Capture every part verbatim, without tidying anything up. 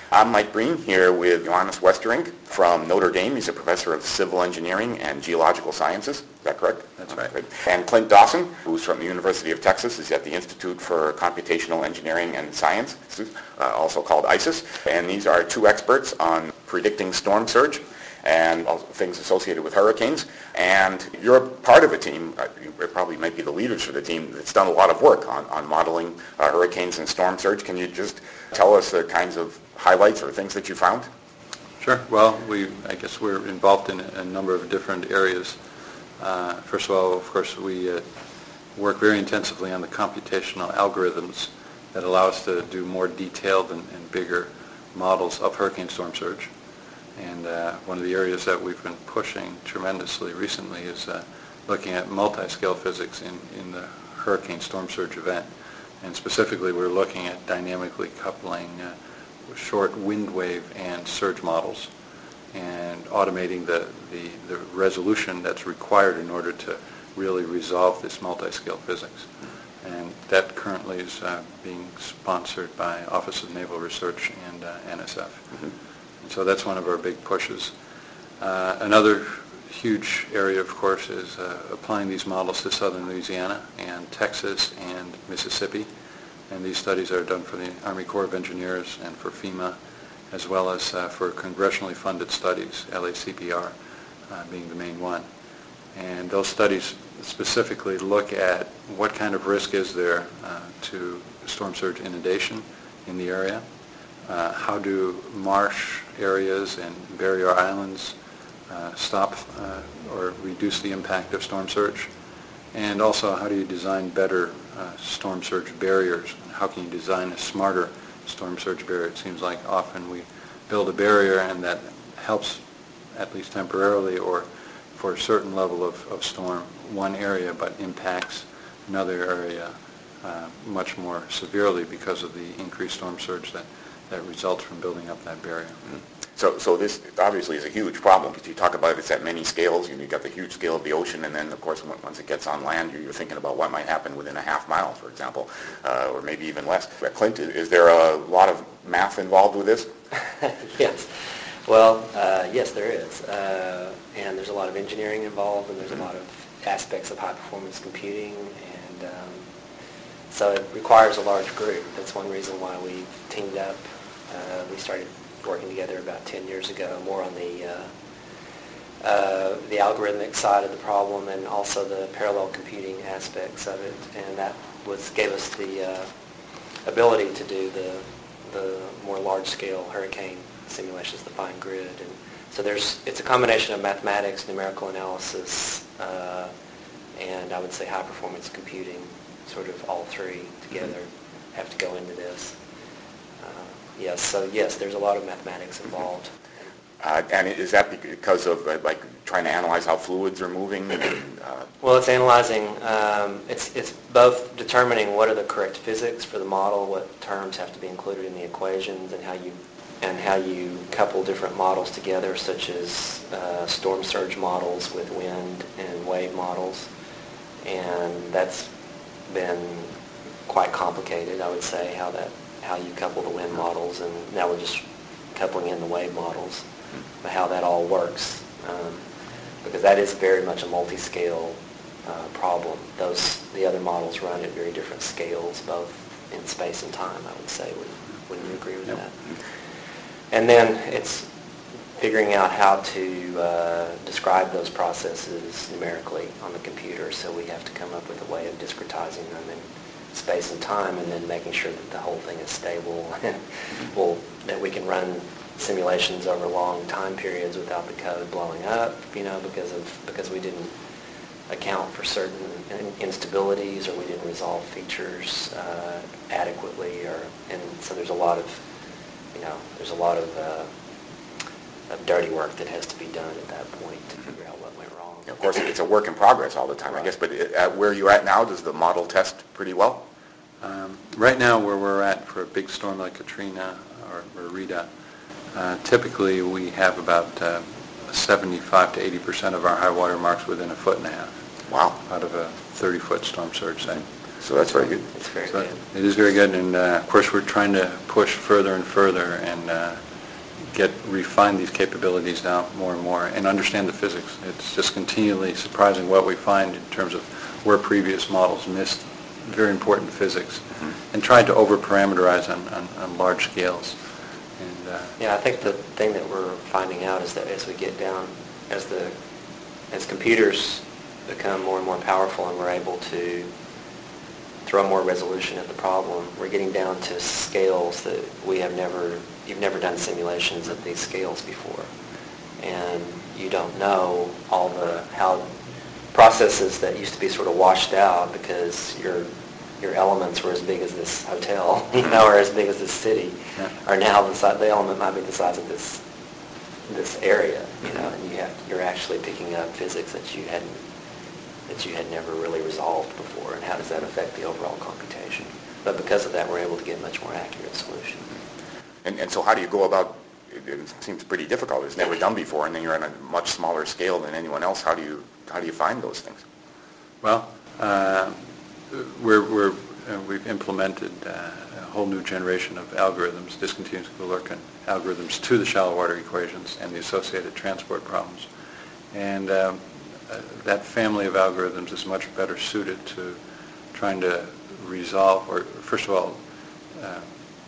I'm Mike Breen here with Johannes Westerink from Notre Dame. He's a professor of civil engineering and geological sciences. Is that correct? That's right. Okay. And Clint Dawson, who's from the University of Texas, is at the Institute for Computational Engineering and Science, uh, also called ISIS. And these are two experts on predicting storm surge and also things associated with hurricanes. And you're part of a team, uh, you probably might be the leaders for the team, that's done a lot of work on, on modeling uh, hurricanes and storm surge. Can you just tell us the kinds of highlights or things that you found? Sure. Well, we I guess we're involved in a number of different areas. Uh, first of all, of course, we uh, work very intensively on the computational algorithms that allow us to do more detailed and, and bigger models of hurricane storm surge. And uh, one of the areas that we've been pushing tremendously recently is uh, looking at multi-scale physics in, in the hurricane storm surge event. And specifically, we're looking at dynamically coupling uh, short wind wave and surge models and automating the, the, the resolution that's required in order to really resolve this multi-scale physics. And that currently is uh, being sponsored by Office of Naval Research and uh, N S F. Mm-hmm. And so that's one of our big pushes. Uh, another huge area, of course, is uh, applying these models to southern Louisiana and Texas and Mississippi. And these studies are done for the Army Corps of Engineers and for FEMA, as well as uh, for congressionally funded studies, L A C P R uh, being the main one. And those studies specifically look at what kind of risk is there uh, to storm surge inundation in the area. Uh, how do marsh areas and barrier islands uh, stop uh, or reduce the impact of storm surge? And also, how do you design better uh, storm surge barriers? How can you design a smarter storm surge barrier? It seems like often we build a barrier and that helps, at least temporarily or for a certain level of, of storm, one area, but impacts another area uh, much more severely because of the increased storm surge that, that results from building up that barrier. Mm-hmm. So, so this obviously is a huge problem because you talk about it's at many scales. You know, you've got the huge scale of the ocean, and then, of course, once it gets on land, you're thinking about what might happen within a half mile, for example, uh, or maybe even less. Clint, is there a lot of math involved with this? Yes. Well, uh, yes, there is. Uh, and there's a lot of engineering involved, and there's a lot of aspects of high-performance computing, and um, so it requires a large group. That's one reason why we teamed up. Uh, we started working together about ten years ago, more on the uh, uh, the algorithmic side of the problem and also the parallel computing aspects of it, and that was gave us the uh, ability to do the the more large-scale hurricane simulations, the fine grid, and so there's it's a combination of mathematics, numerical analysis, uh, and I would say high-performance computing. Sort of all three together mm-hmm. have to go into this. Yes, so yes, there's a lot of mathematics involved. Uh, and is that because of uh, like trying to analyze how fluids are moving? And, uh... Well, it's analyzing. Um, it's it's both determining what are the correct physics for the model, what terms have to be included in the equations, and how you and how you couple different models together, such as uh, storm surge models with wind and wave models, and that's been quite complicated, I would say, how that. how you couple the wind models, and now we're just coupling in the wave models, but how that all works, um, because that is very much a multi-scale uh, problem. Those the other models run at very different scales, both in space and time, I would say. Would, wouldn't you agree with yep. that? And then it's figuring out how to uh, describe those processes numerically on the computer, so we have to come up with a way of discretizing them in space and time, and then making sure that the whole thing is stable and well, that we can run simulations over long time periods without the code blowing up, you know, because of because we didn't account for certain instabilities or we didn't resolve features uh, adequately, or and so there's a lot of you know there's a lot of, uh, of dirty work that has to be done at that point to figure out what went wrong. Of course, it's a work in progress all the time, right. I guess, but at where you're at now, does the model test pretty well? Um, right now, where we're at for a big storm like Katrina or, or Rita, uh, typically we have about uh, seventy-five to eighty percent of our high water marks within a foot and a half. Wow. Out of a thirty-foot storm surge, say. So that's very good. It's very So good. it is very good, and uh, of course we're trying to push further and further and uh, get refine these capabilities now more and more and understand the physics. It's just continually surprising what we find in terms of where previous models missed very important physics mm-hmm. and tried to over-parameterize on, on, on large scales. And, uh, yeah, I think the thing that we're finding out is that as we get down, as the as computers become more and more powerful and we're able to throw more resolution at the problem, we're getting down to scales that we have never, you've never done simulations at these scales before. And you don't know all the, how processes that used to be sort of washed out because your your elements were as big as this hotel, you know, or as big as this city, yeah. are now the size, the element might be the size of this this area, you know, and you have, you're actually picking up physics that you hadn't, that you had never really resolved before, and how does that affect the overall computation? But because of that, we're able to get much more accurate solutions. And, and so how do you go about, it, it seems pretty difficult, it's never done before, and then you're on a much smaller scale than anyone else. How do you, how do you find those things? Well, uh, we're, we're, uh, we've implemented uh, a whole new generation of algorithms, discontinuous Galerkin algorithms to the shallow water equations and the associated transport problems. And um, uh, that family of algorithms is much better suited to trying to resolve, or first of all, uh,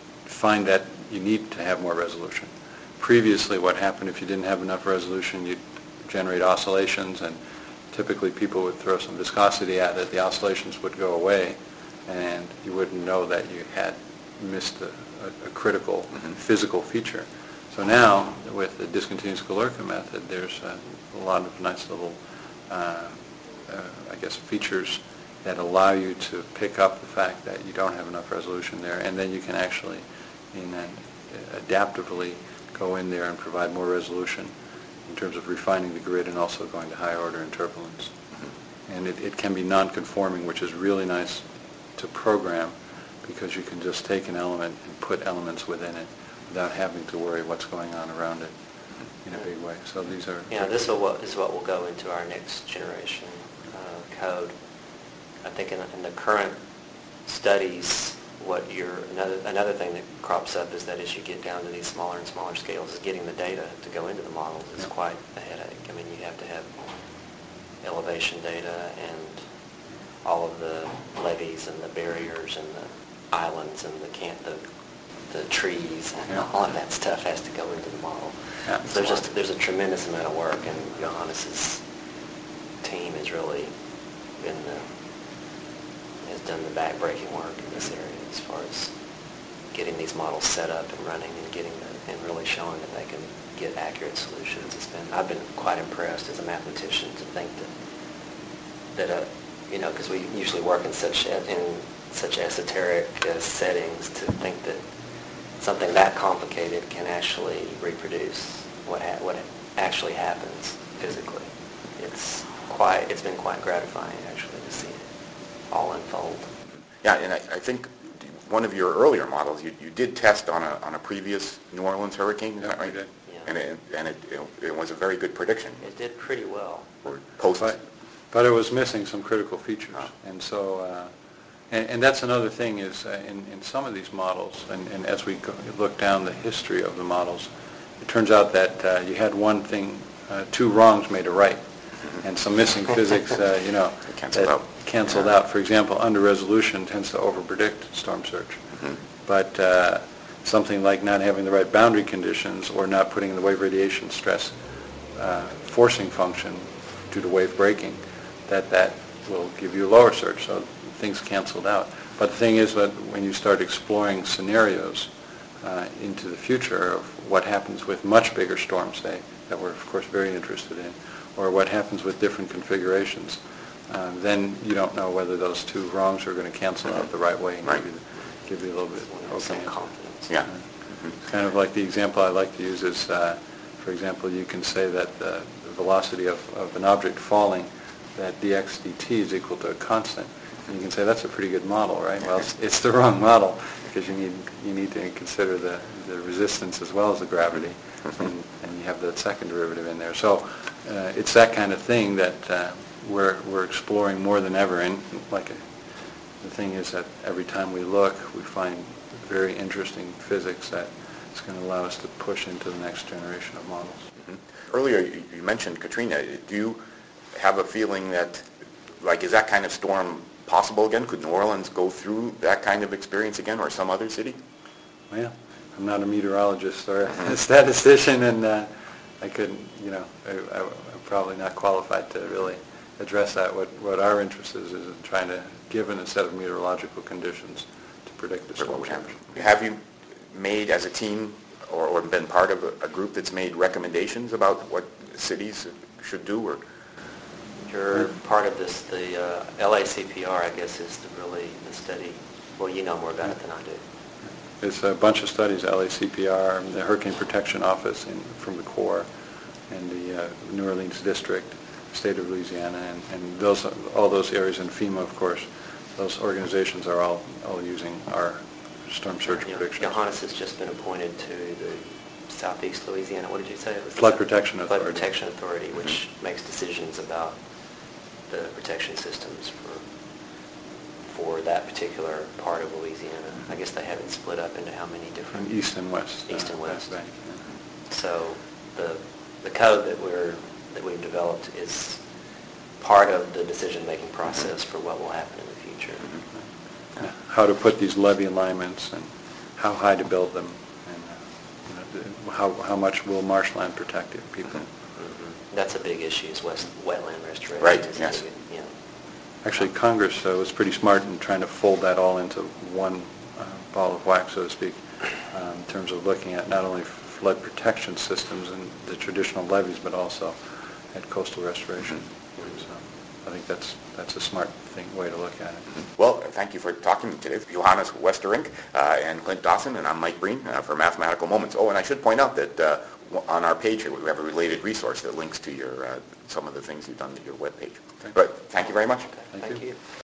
find that you need to have more resolution. Previously, what happened if you didn't have enough resolution, you'd generate oscillations, and typically people would throw some viscosity at it, the oscillations would go away, and you wouldn't know that you had missed a, a, a critical mm-hmm. physical feature. So now, with the discontinuous Galerkin method, there's a, a lot of nice little, uh, uh, I guess, features that allow you to pick up the fact that you don't have enough resolution there, and then you can actually, in an, adaptively, go in there and provide more resolution in terms of refining the grid and also going to higher order interpolants. Mm-hmm. And it, it can be non-conforming, which is really nice to program because you can just take an element and put elements within it without having to worry what's going on around it in a big way. So these are... Yeah, this is what, is what will go into our next generation uh, code. I think in, in the current studies, what you're, another, another thing that crops up is that as you get down to these smaller and smaller scales, is getting the data to go into the models is yeah. quite a headache. I mean, you have to have elevation data and all of the levees and the barriers and the islands and the can the, the trees and yeah. all of that stuff has to go into the model. Yeah, so there's just there's a tremendous amount of work, and Johannes's team has really been the has done the back-breaking work in this area as far as getting these models set up and running and getting the, and really showing that they can get accurate solutions. It's been I've been quite impressed as a mathematician to think that that uh, you know, because we usually work in such in such esoteric uh, settings, to think that something that complicated can actually reproduce what ha- what actually happens physically. It's quite it's been quite gratifying actually to see it all unfold. Yeah, and I, I think one of your earlier models, you, you did test on a on a previous New Orleans hurricane, is that right? We did. Yeah. And it and it, it, it was a very good prediction. It did pretty well. Or post. But, but it was missing some critical features, Oh. and so, uh, and, and that's another thing is uh, in, in some of these models, and, and as we go, look down the history of the models, it turns out that uh, you had one thing, uh, two wrongs made a right, and some missing physics, uh, you know, Canceled that out. canceled Yeah. out. For example, under resolution tends to overpredict storm surge, Mm-hmm. but uh, something like not having the right boundary conditions or not putting in the wave radiation stress uh, forcing function due to wave breaking, that that will give you a lower surge. So things canceled out. But the thing is that when you start exploring scenarios uh, into the future of what happens with much bigger storms, say, that we're of course very interested in, or what happens with different configurations, uh, then you don't know whether those two wrongs are going to cancel out the right way and Right. give you, give you a little bit of Some opening. confidence. Yeah. It's kind of like the example I like to use is, uh, for example, you can say that the, the velocity of, of an object falling, that dx dt is equal to a constant. And you can say that's a pretty good model, right? Well, it's, it's the wrong model because you need you need to consider the, the resistance as well as the gravity, and, and you have that second derivative in there. So uh, it's that kind of thing that uh, we're we're exploring more than ever. And like a, the thing is that every time we look, we find very interesting physics that is going to allow us to push into the next generation of models. Mm-hmm. Earlier, you you mentioned Katrina. Do you have a feeling that, like, is that kind of storm possible again? Could New Orleans go through that kind of experience again, or some other city? Well, I'm not a meteorologist or a statistician, and uh, I couldn't, you know, I, I, I'm probably not qualified to really address that. What what our interest is is in trying to, given a set of meteorological conditions, to predict the storm surge. Have you made, as a team, or, or been part of a, a group that's made recommendations about what cities should do, or? You're part of this, the uh, L A C P R, I guess, is the really the study. Well, you know more about it than I do. There's a bunch of studies, L A C P R, the Hurricane Protection Office in, from the Corps, and the uh, New Orleans District, State of Louisiana, and, and those all those areas, and FEMA, of course. Those organizations are all, all using our storm surge You know, predictions. Johannes has just been appointed to the Southeast Louisiana, what did you say? It was Flood the Protection Flood Authority. Protection Authority, which makes decisions about the protection systems for for that particular part of Louisiana. I guess they have it split up into how many different... From east and west. East uh, and west. Bank, yeah. So the the code that we're that we've developed is part of the decision-making process for what will happen in the future. Yeah, how to put these levee alignments and how high to build them, and uh, you know, the- how how much will marshland protect it, people. Mhm. That's a big issue, is west, wetland restoration. Right, is yes. big, you know. Actually, Congress uh, was pretty smart in trying to fold that all into one uh, ball of wax, so to speak, um, in terms of looking at not only flood protection systems and the traditional levees, but also at coastal restoration. So I think that's that's a smart thing way to look at it. Well, thank you for talking today. Johannes Westerink uh, and Clint Dawson, and I'm Mike Breen uh, for Mathematical Moments. Oh, and I should point out that uh, on our page here we have a related resource that links to your uh, some of the things you've done to your webpage. But thank you very much. Thank Thank you. you.